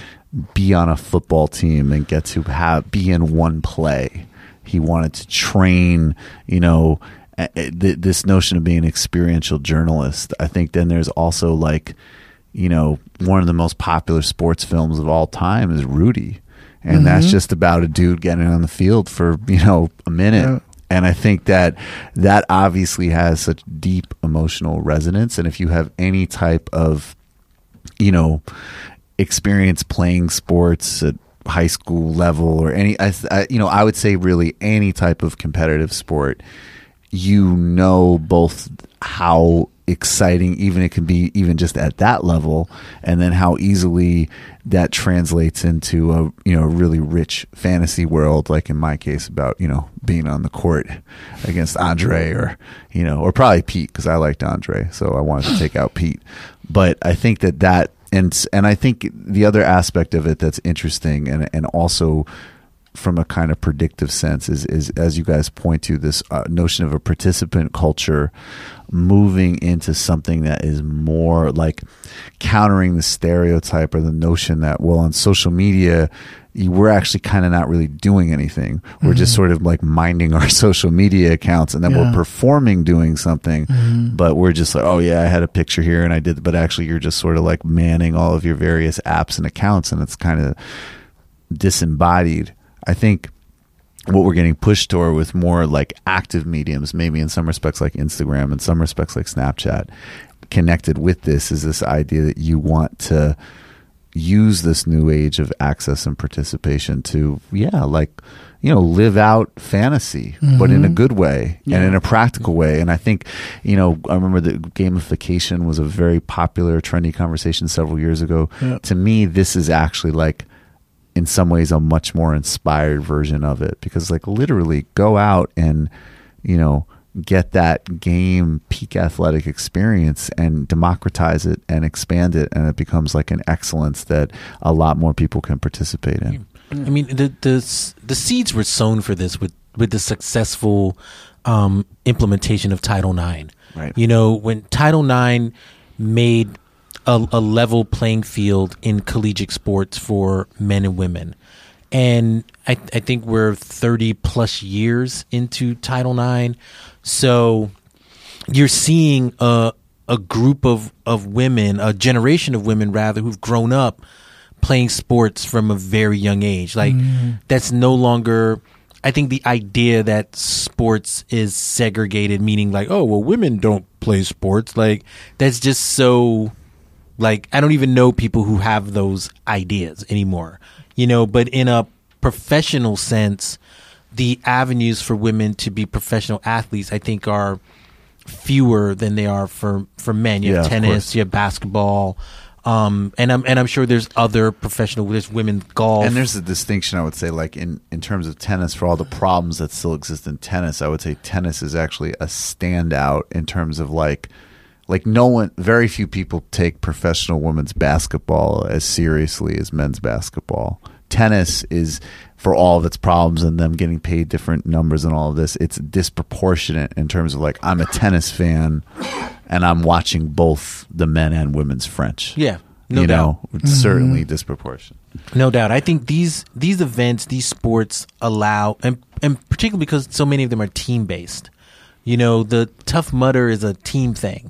be on a football team and get to have be in one play. He wanted to train, you know, this notion of being an experiential journalist. I think then there's also, like, you know, one of the most popular sports films of all time is Rudy. And mm-hmm. that's just about a dude getting on the field for, you know, a minute. Yeah. And I think that that obviously has such deep emotional resonance. And if you have any type of, you know, experience playing sports at high school level or any, I, I, you know, I would say really any type of competitive sport, you know, both how exciting even it can be even just at that level, and then how easily that translates into a, you know, really rich fantasy world, like in my case about, you know, being on the court against Andre or, you know, or probably Pete, because I liked Andre, so I wanted to take out Pete. But I think that that and and I think the other aspect of it that's interesting and and also from a kind of predictive sense is, is as you guys point to, this uh, notion of a participant culture moving into something that is more like countering the stereotype or the notion that, well, on social media, you, we're actually kind of not really doing anything. We're mm-hmm. just sort of like minding our social media accounts, and then yeah. we're performing doing something, mm-hmm. but we're just like, oh yeah, I had a picture here and I did, but actually you're just sort of like manning all of your various apps and accounts, and it's kind of disembodied. I think what we're getting pushed toward with more like active mediums, maybe in some respects like Instagram, in some respects like Snapchat, connected with this is this idea that you want to use this new age of access and participation to, yeah, like, you know, live out fantasy, mm-hmm. but in a good way yeah. and in a practical way. And I think, you know, I remember that gamification was a very popular, trendy conversation several years ago. Yeah. To me, this is actually like, in some ways, a much more inspired version of it, because like literally go out and, you know, get that game peak athletic experience and democratize it and expand it, and it becomes like an excellence that a lot more people can participate in. I mean, the the the seeds were sown for this with with the successful um, implementation of Title nine. Right. You know, when Title nine made A, a level playing field in collegiate sports for men and women. And I, I think we're thirty plus years into Title nine. So you're seeing a, a group of, of women, a generation of women rather, who've grown up playing sports from a very young age. Like mm. that's no longer, I think the idea that sports is segregated, meaning like, oh, well, women don't play sports. Like that's just so... Like, I don't even know people who have those ideas anymore, you know, but in a professional sense, the avenues for women to be professional athletes, I think, are fewer than they are for, for men. You have yeah, tennis, you have basketball, um, and I'm and I'm sure there's other professional, there's women's golf. And there's a distinction, I would say, like in, in terms of tennis, for all the problems that still exist in tennis, I would say tennis is actually a standout in terms of like, Like no one, very few people take professional women's basketball as seriously as men's basketball. Tennis is, for all of its problems and them getting paid different numbers and all of this, it's disproportionate in terms of like, I'm a tennis fan and I'm watching both the men and women's French. Yeah, no you doubt. know, it's mm-hmm. certainly disproportionate. No doubt. I think these these events, these sports allow, and and particularly because so many of them are team based. You know, the Tough Mudder is a team thing.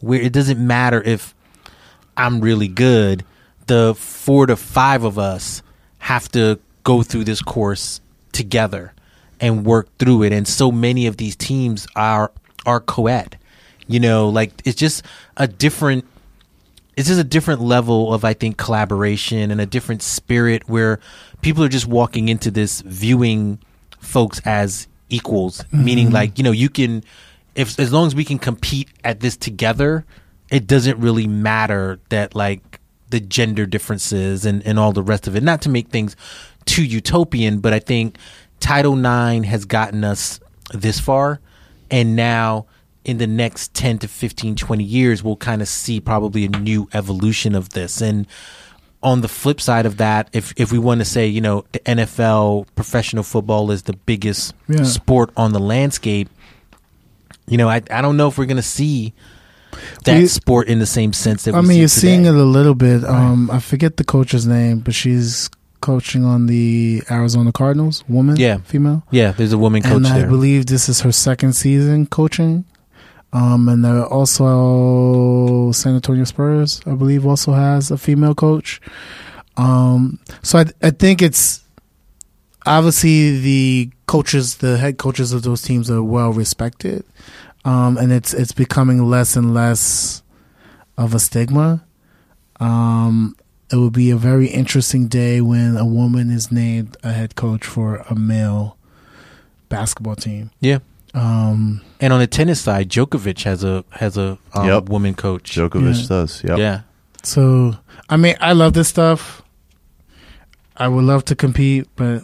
where it doesn't matter if I'm really good. The four to five of us have to go through this course together and work through it. And so many of these teams are are co-ed. You know, like it's just a different it's just a different level of, I think, collaboration and a different spirit where people are just walking into this viewing folks as equals, mm-hmm. meaning like, you know, you can, if as long as we can compete at this together, it doesn't really matter that like the gender differences and, and all the rest of it. Not to make things too utopian, but I think Title nine has gotten us this far, and now in the next ten to fifteen, twenty years, we'll kind of see probably a new evolution of this. And on the flip side of that, if if we want to say, you know, the N F L, professional football is the biggest yeah. sport on the landscape, you know, I I don't know if we're going to see that we, sport in the same sense that I we mean, see you're today. seeing it a little bit. Um, I forget the coach's name, but she's coaching on the Arizona Cardinals, woman, yeah. female. Yeah, there's a woman coach and there. I believe this is her second season coaching. Um, and uh, also San Antonio Spurs, I believe, also has a female coach. Um, so I, I think it's obviously the coaches, the head coaches of those teams are well respected, um, and it's it's becoming less and less of a stigma. Um, it will be a very interesting day when a woman is named a head coach for a male basketball team. Yeah. Um, and on the tennis side, Djokovic has a has a um, Yep. woman coach. Djokovic Yeah. does. Yep. Yeah. So, I mean, I love this stuff. I would love to compete, but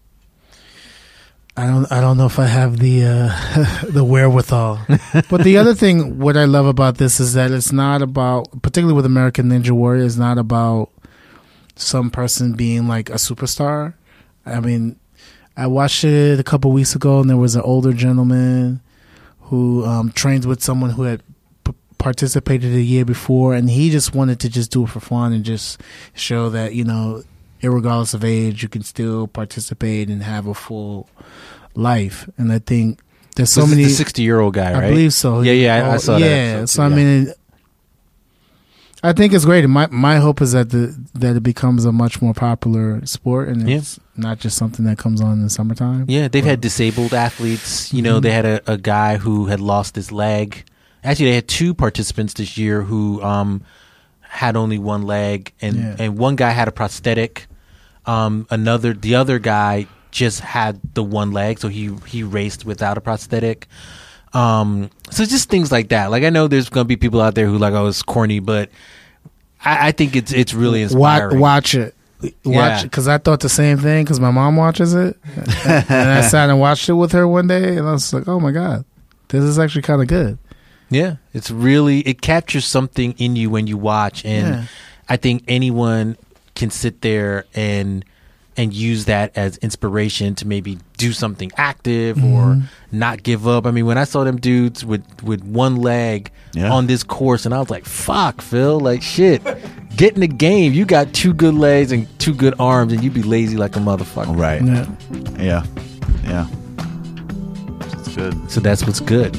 I don't. I don't know if I have the uh, the wherewithal. But the other thing, what I love about this is that it's not about, particularly with American Ninja Warrior, it's not about some person being like a superstar. I mean, I watched it a couple weeks ago, and there was an older gentleman who um, trained with someone who had p- participated a year before, and he just wanted to just do it for fun and just show that, you know, irregardless of age, you can still participate and have a full life. And I think there's so this many. Is the sixty-year-old guy, right? I believe so. Yeah, yeah, I, I Oh, saw yeah, that. Yeah, episode, so I yeah. mean, I think it's great. My my hope is that the that it becomes a much more popular sport, and it's not just something that comes on in the summertime. Yeah, they've But- had disabled athletes. You know, Mhm. they had a, a guy who had lost his leg. Actually, they had two participants this year who um, had only one leg, and, Yeah. and one guy had a prosthetic. Um, another, the other guy just had the one leg, so he he raced without a prosthetic. Um, so just things like that. Like, I know there's gonna be people out there who like, oh, it's corny, but I, I think it's it's really inspiring. Watch, watch it. Watch Yeah. it, because I thought the same thing, because my mom watches it. And I sat and watched it with her one day, and I was like, oh my God, this is actually kind of good. Yeah, it's really, it captures something in you when you watch, and Yeah. I think anyone can sit there and and use that as inspiration to maybe do something active Mm-hmm. or not give up. I mean, when I saw them dudes with with one leg Yeah. on this course, and I was like, "Fuck, Phil! Like shit, get in the game. You got two good legs and two good arms, and you be lazy like a motherfucker." Right. Yeah. Yeah. Yeah. It's good. So that's what's good.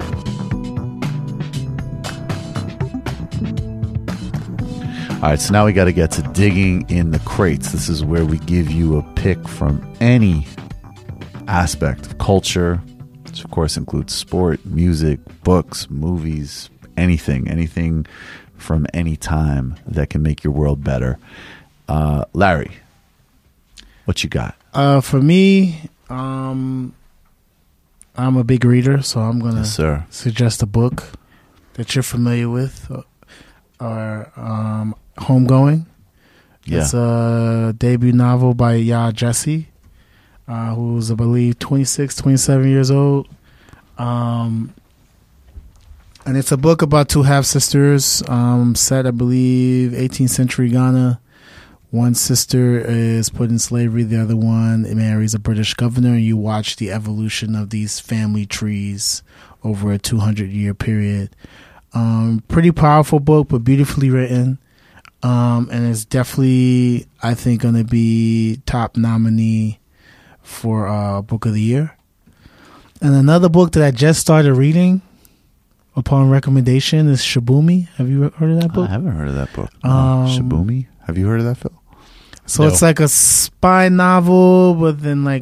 All right, so now we got to get to digging in the crates. This is where we give you a pick from any aspect of culture, which of course includes sport, music, books, movies, anything, anything from any time that can make your world better. Uh, Larry, what you got? Uh, for me, um, I'm a big reader, so I'm gonna Yes, sir. suggest a book that you're familiar with, or, or um, Homegoing. Yeah. It's a debut novel by Ya Jesse, uh, who's, I believe, twenty-six, twenty-seven years old. Um, and it's a book about two half-sisters um, set, I believe, eighteenth century Ghana. One sister is put in slavery. The other one marries a British governor. And you watch the evolution of these family trees over a two hundred year period. Um, pretty powerful book, but beautifully written. Um, and it's definitely, I think, going to be top nominee for uh, Book of the Year. And another book that I just started reading upon recommendation, is Shibumi. Have you heard of that book? I haven't heard of that book. Um, Shibumi. Have you heard of that, Phil? So No. it's like a spy novel, but then like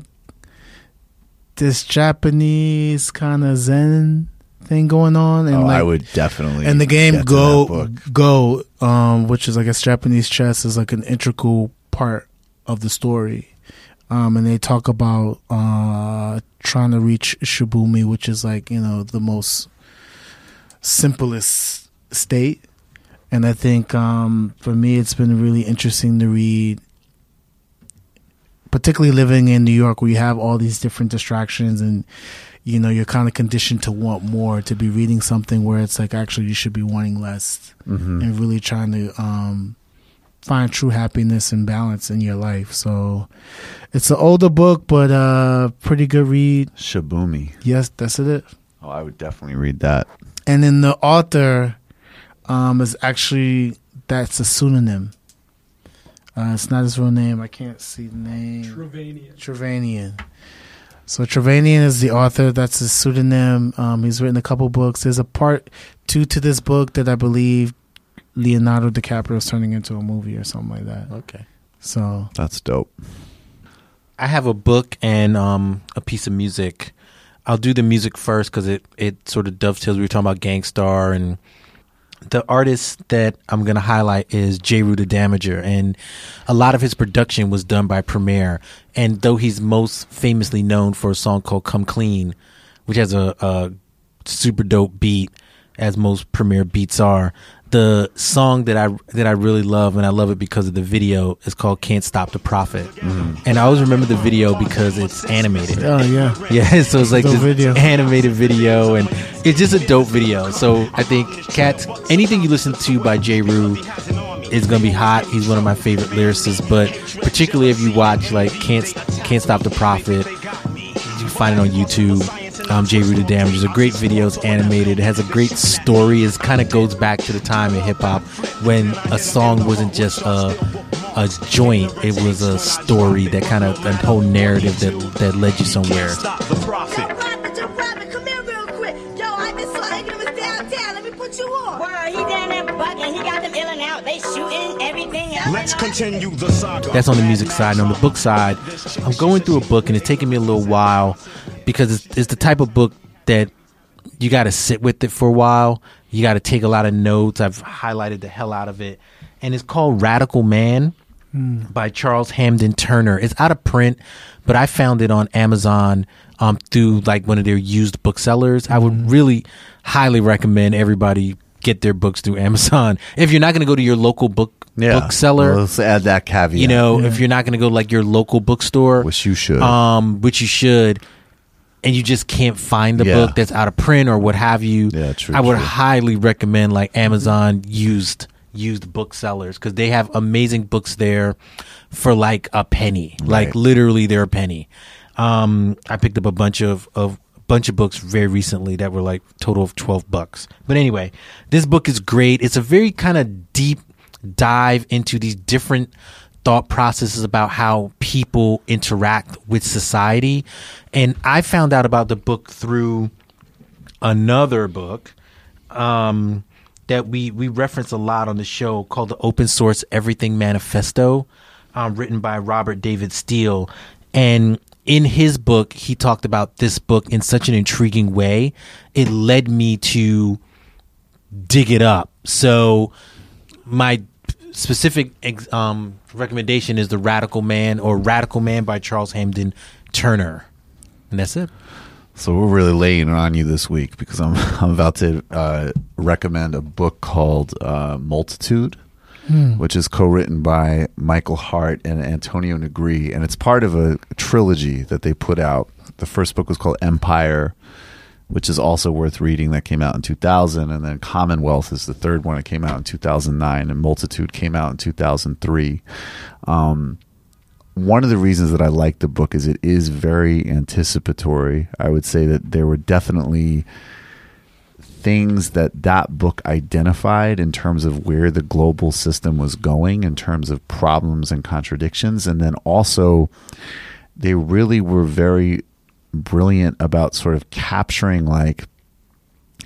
this Japanese kind of Zen thing going on, and oh, like I would definitely. and the game get to Go that book. Go, um, which is I guess Japanese chess, is like an integral part of the story. Um, and they talk about uh, trying to reach Shibumi, which is like, you know, the most simplest state. And I think um, for me, it's been really interesting to read, particularly living in New York, where you have all these different distractions, and you know, you're kind of conditioned to want more, to be reading something where it's like actually you should be wanting less, Mhm. and really trying to um, find true happiness and balance in your life. So it's an older book, but uh pretty good read. Shibumi. Yes, that's it. Oh, I would definitely read that. And then the author um, is actually, that's a pseudonym. Uh, it's not his real name. I can't see the name. Trevanian. Trevanian. So Trevanian is the author. That's his pseudonym. Um, he's written a couple books. There's a part two to this book that I believe Leonardo DiCaprio is turning into a movie or something like that. Okay. So That's dope. I have a book and um, a piece of music. I'll do the music first because it, it sort of dovetails. We were talking about Gangstar, and the artist that I'm going to highlight is Jeru the Damager, and a lot of his production was done by Premier. And though he's most famously known for a song called Come Clean, which has a, a super dope beat, as most Premier beats are, the song that I that I really love, and I love it because of the video, is called Can't Stop the Prophet. Mm. And I always remember the video because it's animated. oh yeah, Yeah, so it's like Dope this video. animated video, and it's just a dope video. So I think Cats, anything you listen to by Jeru is gonna be hot. He's one of my favorite lyricists, but particularly if you watch like Can't Can't Stop the Prophet, you can find it on YouTube. Um, Jeru the Damager is a great video. It's animated. It has a great story. It kind of goes back to the time in hip hop when a song wasn't just a a joint. It was a story that kind of a whole narrative that that led you somewhere. Stop the prophet. Prophet, your prophet, come here real quick. Yo, I just saw him was downtown. Let me put you on. Word, he down there bugging. He got them ill and out. They shooting everything else. Let's continue the saga. That's on the music side. And on the book side, I'm going through a book, and it's taking me a little while because it's, it's the type of book that you got to sit with it for a while. You got to take a lot of notes. I've highlighted the hell out of it. And it's called Radical Man by Charles Hamden Turner. It's out of print, but I found it on Amazon um, through like one of their used booksellers. I would really highly recommend everybody get their books through Amazon. If you're not going to go to your local book Yeah. bookseller, Well, let's add that caveat. you know, Yeah. if you're not going to go like your local bookstore, which you should. um, which you should, and you just can't find the Yeah. book that's out of print or what have you, Yeah, true, I would true. highly recommend like Amazon used used booksellers because they have amazing books there for like a penny, like Right. literally they're a penny. Um, I picked up a bunch of of bunch of books very recently that were like total of twelve bucks. But anyway, this book is great. It's a very kind of deep dive into these different thought processes about how people interact with society. And I found out about the book through another book um, that we, we reference a lot on the show called the Open Source Everything Manifesto, um, written by Robert David Steele. And in his book, he talked about this book in such an intriguing way. It led me to dig it up. So my specific ex- um, recommendation is The Radical Man, or Radical Man by Charles Hamden Turner. And that's it. So we're really laying it on you this week because I'm I'm about to uh, recommend a book called uh, Multitude, which is co-written by Michael Hart and Antonio Negri, and it's part of a trilogy that they put out. The first book was called Empire, which is also worth reading, that came out in two thousand, and then Commonwealth is the third one. It came out in two thousand nine, and Multitude came out in two thousand three. Um, one of the reasons that I like the book is it is very anticipatory. I would say that there were definitely things that that book identified in terms of where the global system was going, in terms of problems and contradictions. And then also they really were very brilliant about sort of capturing like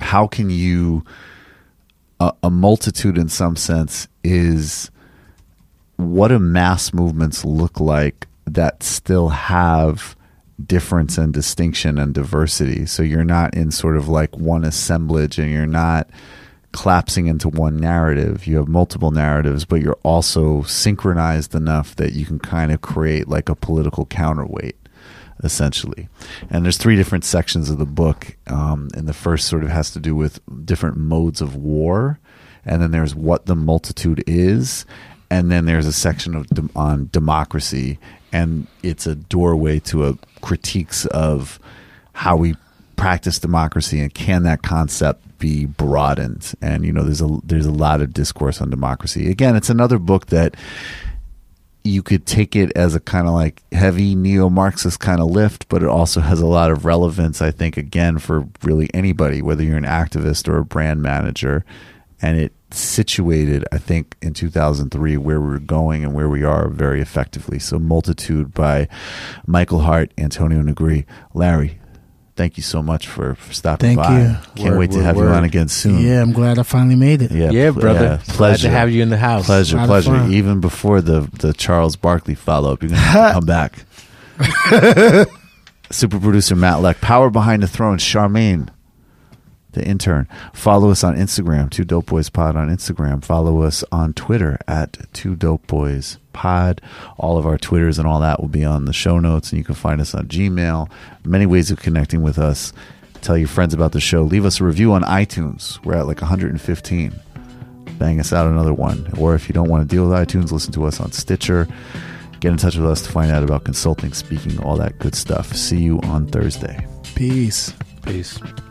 how can you a, a multitude in some sense is what do mass movements look like that still have difference and distinction and diversity? So you're not in sort of like one assemblage and you're not collapsing into one narrative. You have multiple narratives, but you're also synchronized enough that you can kind of create like a political counterweight, essentially. And there's three different sections of the book. Um, and the first sort of has to do with different modes of war. And then there's what the multitude is. And then there's a section of de- on democracy, and it's a doorway to a critiques of how we practice democracy and can that concept be broadened. And you know, there's a there's a lot of discourse on democracy. Again, it's another book that you could take it as a kind of like heavy neo-Marxist kind of lift, but it also has a lot of relevance, I think, again, for really anybody, whether you're an activist or a brand manager. And it situated, I think, in two thousand three where we were going and where we are very effectively. So Multitude by Michael Hart, Antonio Negri. Larry, thank you so much for, for stopping Thank by. you. Can't Word, wait to word, have you word. on again soon. Yeah, I'm glad I finally made it. Yeah, Yeah, pl- brother. yeah, Glad pleasure. to have you in the house. Pleasure, Lot of pleasure. fun. Even before the, the Charles Barkley follow-up, you're going to have to come back. Super producer Matt Leck. Power behind the throne, Charmaine, the intern. Follow us on Instagram, Two Dope Boys Pod on Instagram. Follow us on Twitter at Two Dope Boys Pod. All of our Twitters and all that will be on the show notes, and you can find us on Gmail. Many ways of connecting with us. Tell your friends about the show. Leave us a review on iTunes. We're at like one hundred fifteen. Bang us out another one. Or if you don't want to deal with iTunes, listen to us on Stitcher. Get in touch with us to find out about consulting, speaking, all that good stuff. See you on Thursday. Peace. Peace.